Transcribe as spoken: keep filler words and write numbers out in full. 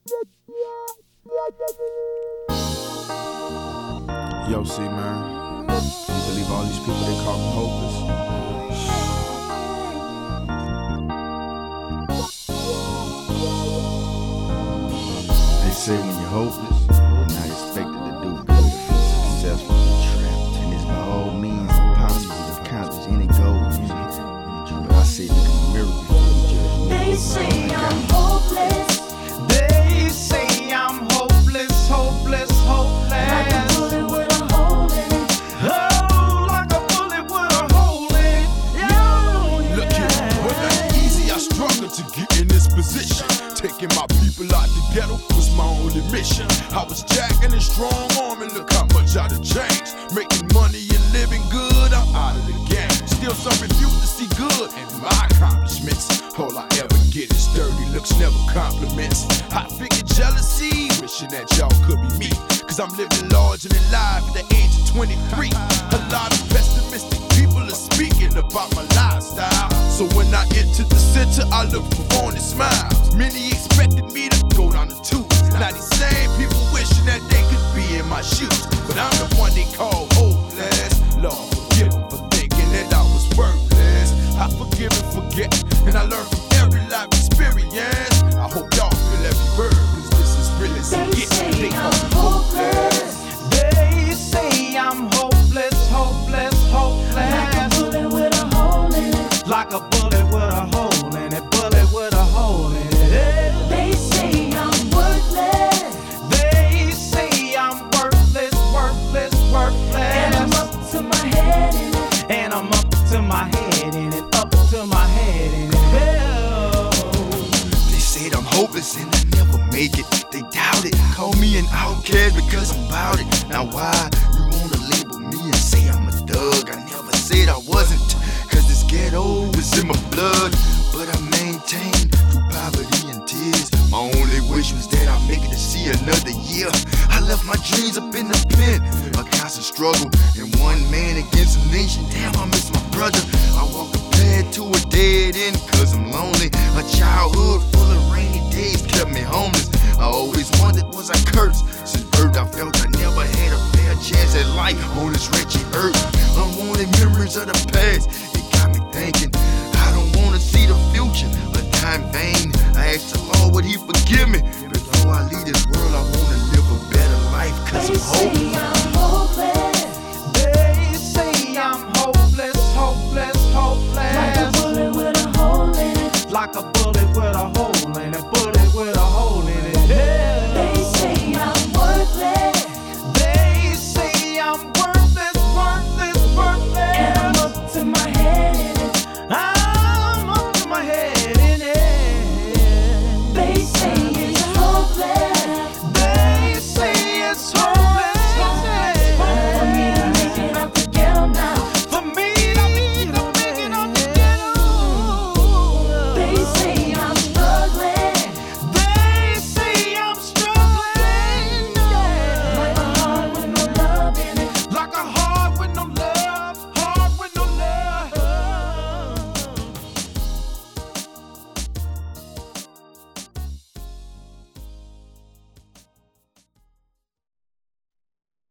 Yo, see, man, you believe all these people they call me hopeless? They say when you're hopeless, you're not expected to do good. If you're successful, you're trapped. And it's by all means impossible to accomplish any goals. But I say look in the mirror before you judge me. They say I'm hopeless. They say I'm hopeless, hopeless, hopeless. Like a bullet with a hole in it. Oh, like a bullet with a hole in it. Oh, yeah. Look here, well not easy, I struggled to get in this position. Taking my people out the ghetto was my only mission. I was jacking and strong arming, look how much I done changed. Making money and living good, I'm out of the game. Still some refuse to see good in my accomplishments. All I ever get is dirty looks, never compliments. I figured jealousy, wishing that y'all could be me. Cause I'm living large and alive at the age of twenty-three. A lot of pessimistic people are speaking about my lifestyle. So when I enter the center, I look for warning smiles. Many expected me to go down the tubes. Now these same people wishing that they could be in my shoes. But I'm the one they call hopeless. Lord, forgive them for thinking that I was worthless. I forgive and forget, and I learn from every life experience. I hope y'all feel every word, cause this is real as it They gets. say They call I'm me hopeless. hopeless. They say I'm hopeless, hopeless, hopeless. Like a bullet with a hole in it. Like a bullet with a hole in it, bullet with a hole in it. They say I'm worthless. They say I'm worthless, worthless, worthless. And I'm up to my head in it. And I'm up to my head in it, up to my head in it. Hell. They said I'm hopeless and I never make it. They doubt it, call me an outcast because I'm bout it. Now why you wanna label me and say I'm a thug? I never said I wasn't, cause this ghetto is in my blood. But I maintain through poverty and tears. My only wish was that I make it to see another year. I left my dreams up in the pen, a constant struggle, and one man against a nation. Damn, I miss my brother. I walk the path to a dead end cause I'm lonely. A childhood full of rainy days kept me homeless. I always wondered, was I cursed? Since birth I felt I never had a fair chance at life on this wretched earth. Unwanted memories of the past, it got me thinking I don't wanna see the future, but die in vain. I asked the Lord would he forgive me,